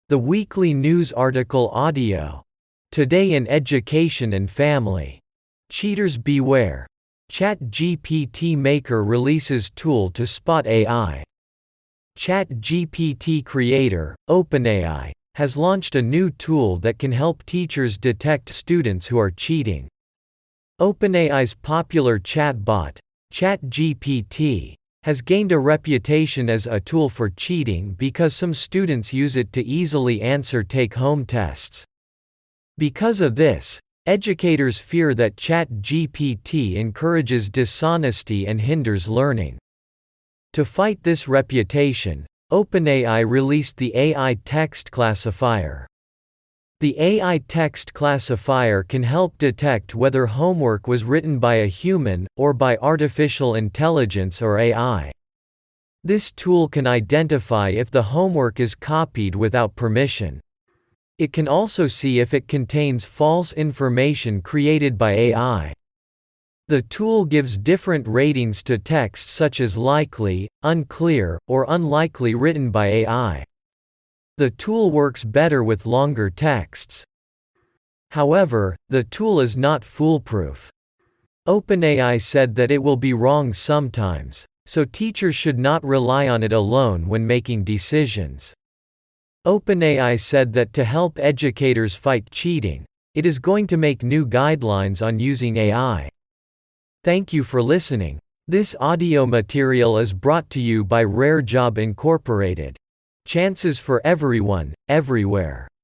The weekly news article audio. Today in Education and Family. Cheaters beware. ChatGPT Maker releases tool to spot AI. ChatGPT creator, OpenAI, has launched a new tool that can help teachers detect students who are cheating. OpenAI's popular chatbot, ChatGPT, has gained a reputation as a tool for cheating because some students use it to easily answer take-home tests. Because of this, educators fear that ChatGPT encourages dishonesty and hinders learning. To fight this reputation, OpenAI released the AI Text Classifier. The AI Text Classifier can help detect whether homework was written by a human, or by artificial intelligence or AI. This tool can identify if the homework is copied without permission. It can also see if it contains false information created by AI. The tool gives different ratings to text such as likely, unclear, or unlikely written by AI. The tool works better with longer texts. However, the tool is not foolproof. OpenAI said that it will be wrong sometimes, so teachers should not rely on it alone when making decisions. OpenAI said that to help educators fight cheating, it is going to make new guidelines on using AI. Thank you for listening. This audio material is brought to you by Rare Job Incorporated. Chances for everyone, everywhere.